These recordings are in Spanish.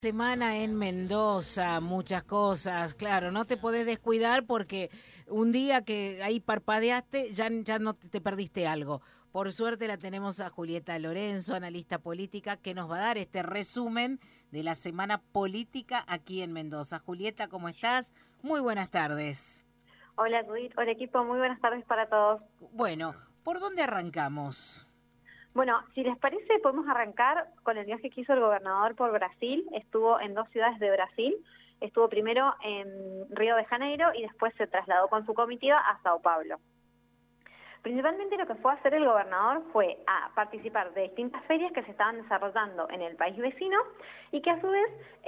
Semana en Mendoza, muchas cosas, claro, no te podés descuidar porque un día que ahí parpadeaste ya no te perdiste algo. Por suerte la tenemos a Julieta Lorenzo, analista política, que nos va a dar este resumen de la semana política aquí en Mendoza. Julieta, ¿cómo estás? Muy buenas tardes. Hola Judith, hola equipo, muy buenas tardes para todos. Bueno, ¿por dónde arrancamos? Bueno, si les parece, podemos arrancar con el viaje que hizo el gobernador por Brasil. Estuvo en dos ciudades de Brasil. Estuvo primero en Río de Janeiro y después se trasladó con su comitiva a Sao Paulo. Principalmente lo que fue a hacer el gobernador fue a participar de distintas ferias que se estaban desarrollando en el país vecino y que a su vez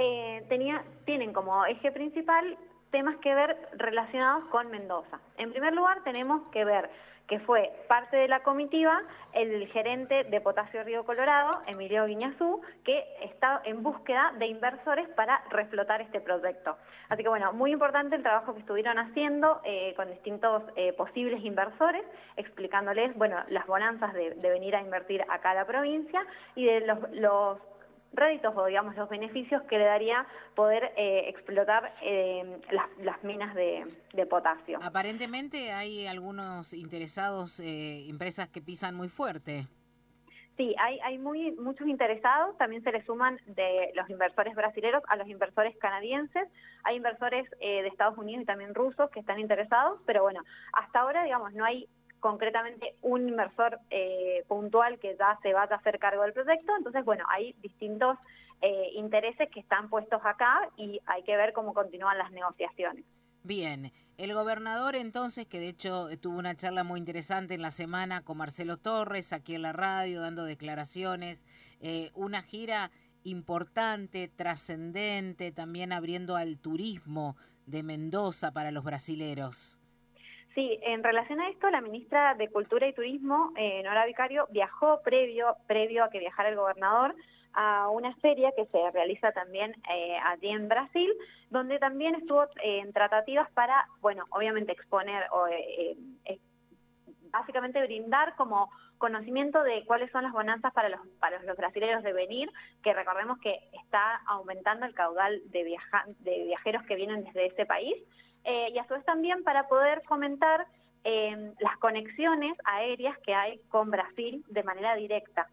tienen como eje principal temas que ver relacionados con Mendoza. En primer lugar, tenemos que ver que fue parte de la comitiva el gerente de Potasio Río Colorado, Emilio Guiñazú, que está en búsqueda de inversores para reflotar este proyecto. Así que bueno, muy importante el trabajo que estuvieron haciendo con distintos posibles inversores, explicándoles, bueno, las bonanzas de venir a invertir acá a la provincia y de los réditos o digamos los beneficios que le daría poder explotar las minas de potasio. Aparentemente hay algunos interesados, empresas que pisan muy fuerte. Sí, hay muchos interesados, también se le suman de los inversores brasileños a los inversores canadienses, hay inversores de Estados Unidos y también rusos que están interesados, pero bueno, hasta ahora digamos no hay concretamente un inversor puntual que ya se vaya a hacer cargo del proyecto, entonces bueno, hay distintos intereses que están puestos acá y hay que ver cómo continúan las negociaciones. Bien, el gobernador entonces, que de hecho tuvo una charla muy interesante en la semana con Marcelo Torres, aquí en la radio, dando declaraciones, una gira importante, trascendente, también abriendo al turismo de Mendoza para los brasileros. Sí, en relación a esto, la ministra de Cultura y Turismo, Nora Vicario, viajó previo a que viajara el gobernador a una feria que se realiza también allí en Brasil, donde también estuvo en tratativas para, bueno, obviamente exponer o básicamente brindar como conocimiento de cuáles son las bonanzas para los brasileños de venir, que recordemos que está aumentando el caudal de viajeros que vienen desde ese país, y a su vez también para poder fomentar las conexiones aéreas que hay con Brasil de manera directa.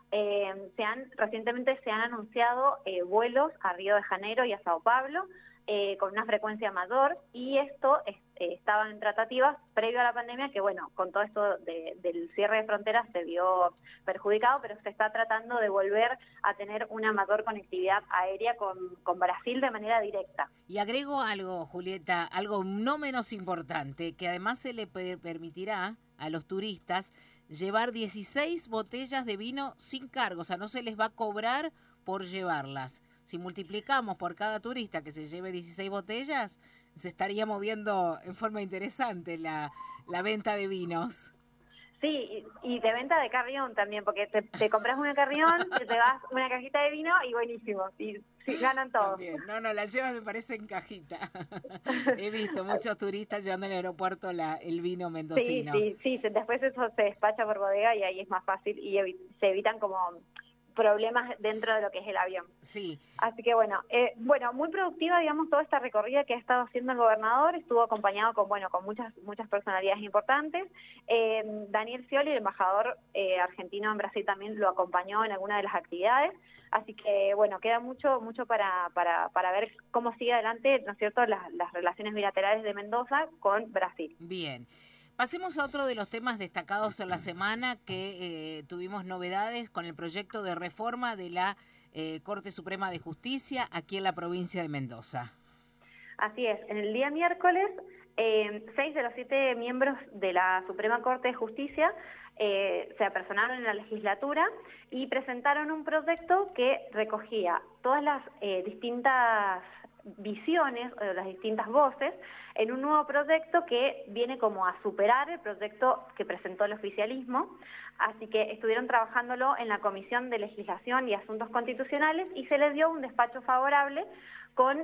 Recientemente se han anunciado vuelos a Río de Janeiro y a Sao Paulo con una frecuencia mayor y esto estaba en tratativas previo a la pandemia que bueno, con todo esto del cierre de fronteras se vio perjudicado, pero se está tratando de volver a tener una mayor conectividad aérea con Brasil de manera directa. Y agrego algo, Julieta, algo no menos importante, que además se le permitirá a los turistas llevar 16 botellas de vino sin cargo, o sea, no se les va a cobrar por llevarlas. Si multiplicamos por cada turista que se lleve 16 botellas, se estaría moviendo en forma interesante la venta de vinos. Sí, y de venta de carrión también, porque te compras una carrión, te llevas una cajita de vino y buenísimo, y sí, ganan todos. También, no, la llevan me parece en cajita. He visto muchos turistas llevando en el aeropuerto el vino Sí, mendocino. sí, sí, después eso se despacha por bodega y ahí es más fácil y se evitan como problemas dentro de lo que es el avión. Sí. Así que bueno, muy productiva, digamos, toda esta recorrida que ha estado haciendo el gobernador, estuvo acompañado con muchas personalidades importantes. Daniel Scioli, el embajador argentino en Brasil, también lo acompañó en alguna de las actividades. Así que bueno, queda mucho para ver cómo sigue adelante, ¿no es cierto?, las relaciones bilaterales de Mendoza con Brasil. Bien. Pasemos a otro de los temas destacados en la semana, que tuvimos novedades con el proyecto de reforma de la Corte Suprema de Justicia aquí en la provincia de Mendoza. Así es, en el día miércoles, 6 de los 7 miembros de la Suprema Corte de Justicia se apersonaron en la legislatura y presentaron un proyecto que recogía todas las distintas visiones, las distintas voces, en un nuevo proyecto que viene como a superar el proyecto que presentó el oficialismo, así que estuvieron trabajándolo en la Comisión de Legislación y Asuntos Constitucionales y se les dio un despacho favorable con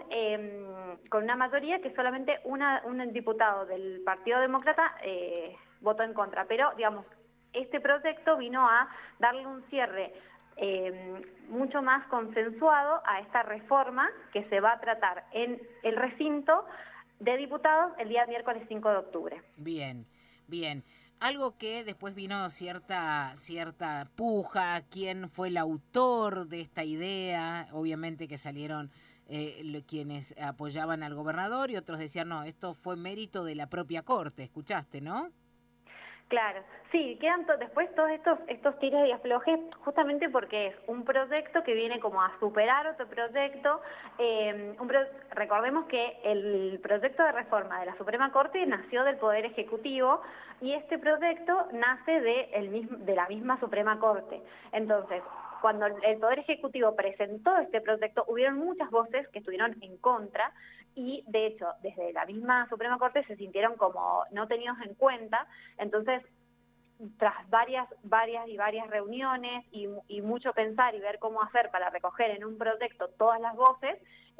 una mayoría que solamente un diputado del Partido Demócrata votó en contra, pero digamos, este proyecto vino a darle un cierre mucho más consensuado a esta reforma que se va a tratar en el recinto de diputados el día miércoles 5 de octubre. Bien, bien. Algo que después vino cierta puja, quién fue el autor de esta idea, obviamente que salieron quienes apoyaban al gobernador y otros decían, no, esto fue mérito de la propia Corte, ¿escuchaste, no? Claro, sí, quedan después todos estos tiros y aflojes justamente porque es un proyecto que viene como a superar otro proyecto. Recordemos que el proyecto de reforma de la Suprema Corte nació del Poder Ejecutivo y este proyecto nace de la misma Suprema Corte. Entonces, cuando el Poder Ejecutivo presentó este proyecto, hubieron muchas voces que estuvieron en contra y, de hecho, desde la misma Suprema Corte se sintieron como no tenidos en cuenta. Entonces, tras varias reuniones y mucho pensar y ver cómo hacer para recoger en un proyecto todas las voces,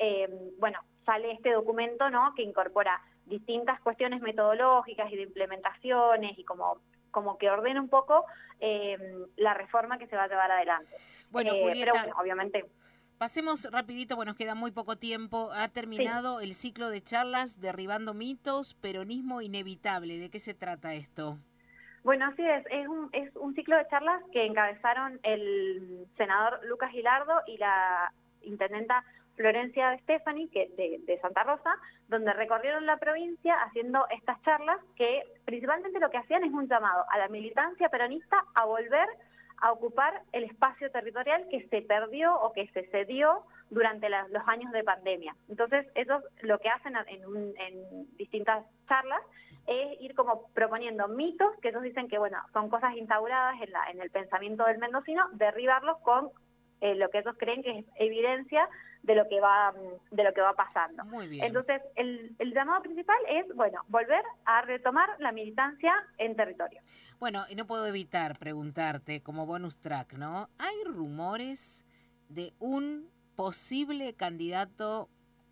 sale este documento, ¿no?, que incorpora distintas cuestiones metodológicas y de implementaciones y como que ordena un poco la reforma que se va a llevar adelante. Bueno, Julieta, pero bueno, obviamente... Pasemos rapidito, nos queda muy poco tiempo. Ha terminado el ciclo de charlas Derribando mitos, peronismo inevitable. ¿De qué se trata esto? Bueno, así es un ciclo de charlas que encabezaron el senador Lucas Gilardo y la intendenta Florencia de Stefani, de Santa Rosa, donde recorrieron la provincia haciendo estas charlas que principalmente lo que hacían es un llamado a la militancia peronista a volver a ocupar el espacio territorial que se perdió o que se cedió durante los años de pandemia. Entonces, ellos lo que hacen en distintas charlas es ir como proponiendo mitos que ellos dicen que, bueno, son cosas instauradas en el pensamiento del mendocino, derribarlos con lo que ellos creen que es evidencia de lo que va pasando. Muy bien. Entonces, el llamado principal es, volver a retomar la militancia en territorio. Bueno, y no puedo evitar preguntarte, como bonus track, ¿no? ¿Hay rumores de un posible candidato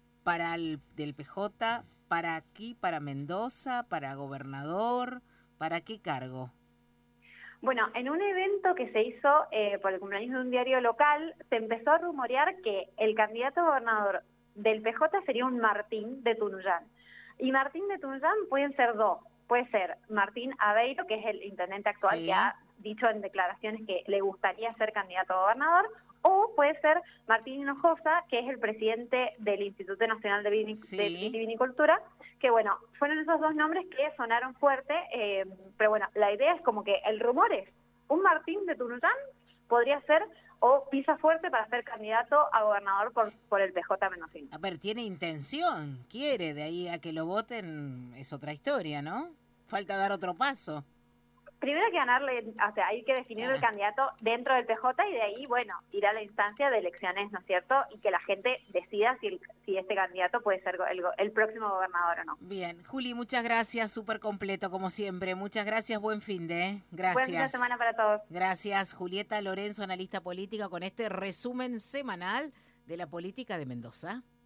del PJ para aquí, para Mendoza, para gobernador, para qué cargo? Bueno, en un evento que se hizo por el cumpleaños de un diario local, se empezó a rumorear que el candidato a gobernador del PJ sería un Martín de Tunuyán. Y Martín de Tunuyán pueden ser dos. Puede ser Martín Aveiro, que es el intendente actual, que ha dicho en declaraciones que le gustaría ser candidato a gobernador, o puede ser Martín Hinojosa, que es el presidente del Instituto Nacional de Vitivinicultura, que bueno, fueron esos dos nombres que sonaron fuerte, pero bueno, la idea es como que el rumor es, un Martín de Tunuyán podría ser o pisa fuerte para ser candidato a gobernador por el PJ mendocino. A ver, tiene intención, quiere, de ahí a que lo voten es otra historia, ¿no? Falta dar otro paso. Primero hay que ganarle, o sea, hay que definir el candidato dentro del PJ y de ahí, bueno, ir a la instancia de elecciones, ¿no es cierto? Y que la gente decida si este candidato puede ser el próximo gobernador o no. Bien, Juli, muchas gracias, súper completo como siempre. Muchas gracias, buen fin de, gracias. Buen fin de semana para todos. Gracias, Julieta Lorenzo, analista política, con este resumen semanal de la política de Mendoza.